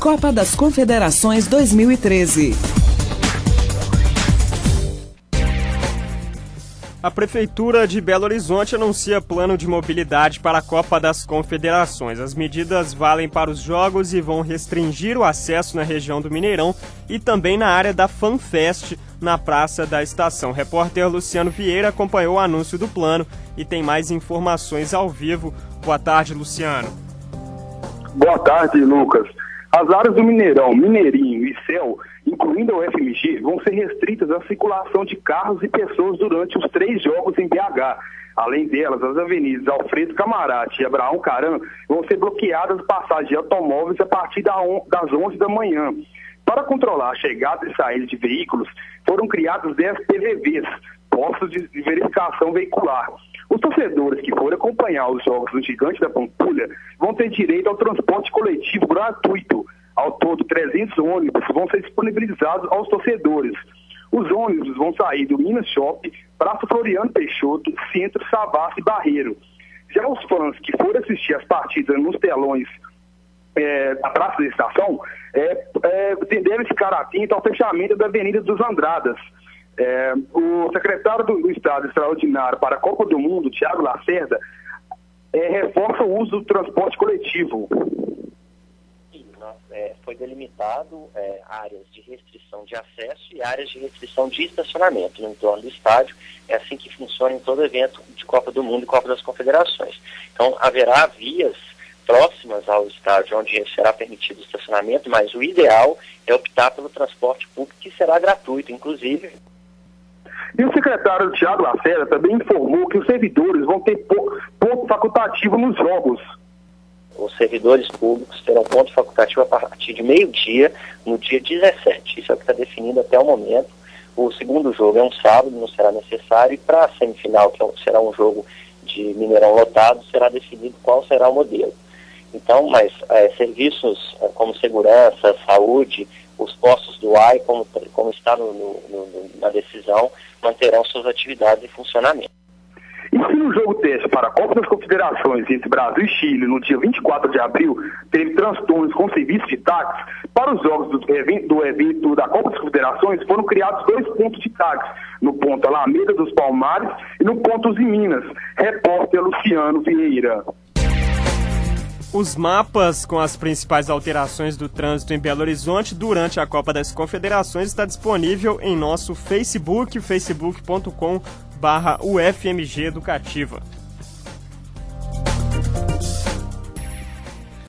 Copa das Confederações 2013. A Prefeitura de Belo Horizonte anuncia plano de mobilidade para a Copa das Confederações. As medidas valem para os jogos e vão restringir o acesso na região do Mineirão e também na área da FanFest, na Praça da Estação. O repórter Luciano Vieira acompanhou o anúncio do plano e tem mais informações ao vivo. Boa tarde, Luciano. Boa tarde, Lucas. As áreas do Mineirão, Mineirinho e Céu, incluindo a UFMG, vão ser restritas à circulação de carros e pessoas durante os 3 jogos em BH. Além delas, as avenidas Alfredo Camarate e Abraão Caram vão ser bloqueadas passagem de automóveis a partir das 11 da manhã. Para controlar a chegada e saída de veículos, foram criados 10 PVVs, postos de verificação veicular. Os torcedores que forem acompanhar os jogos do Gigante da Pampulha vão ter direito ao transporte coletivo gratuito. Ao todo, 300 ônibus vão ser disponibilizados aos torcedores. Os ônibus vão sair do Minas Shopping, Praça Floriano Peixoto, Centro, Savassi e Barreiro. Já os fãs que forem assistir as partidas nos telões da Praça da Estação devem ficar atentos ao fechamento da Avenida dos Andradas. O secretário do Estado Extraordinário para a Copa do Mundo, Thiago Lacerda, reforça o uso do transporte coletivo. Foi delimitado áreas de restrição de acesso e áreas de restrição de estacionamento no entorno do estádio. É assim que funciona em todo evento de Copa do Mundo e Copa das Confederações. Então, haverá vias próximas ao estádio onde será permitido o estacionamento, mas o ideal é optar pelo transporte público, que será gratuito, inclusive. E o secretário Thiago Lacerda também informou que os servidores vão ter ponto facultativo nos jogos. Os servidores públicos terão ponto facultativo a partir de meio-dia, no dia 17. Isso é o que está definido até o momento. O segundo jogo é um sábado, não será necessário. E para a semifinal, que será um jogo de Mineirão lotado, será definido qual será o modelo. Então, mas serviços como segurança, saúde, os postos do AI, como está na decisão, manterão suas atividades em funcionamento. E se no jogo teste para a Copa das Confederações entre Brasil e Chile, no dia 24 de abril, teve transtornos com serviço de táxi, para os jogos do evento da Copa das Confederações foram criados 2 pontos de táxi, no ponto Alameda dos Palmares e no ponto Uzi Minas. Repórter Luciano Vieira. Os mapas com as principais alterações do trânsito em Belo Horizonte durante a Copa das Confederações está disponível em nosso Facebook, facebook.com/UFMG Educativa.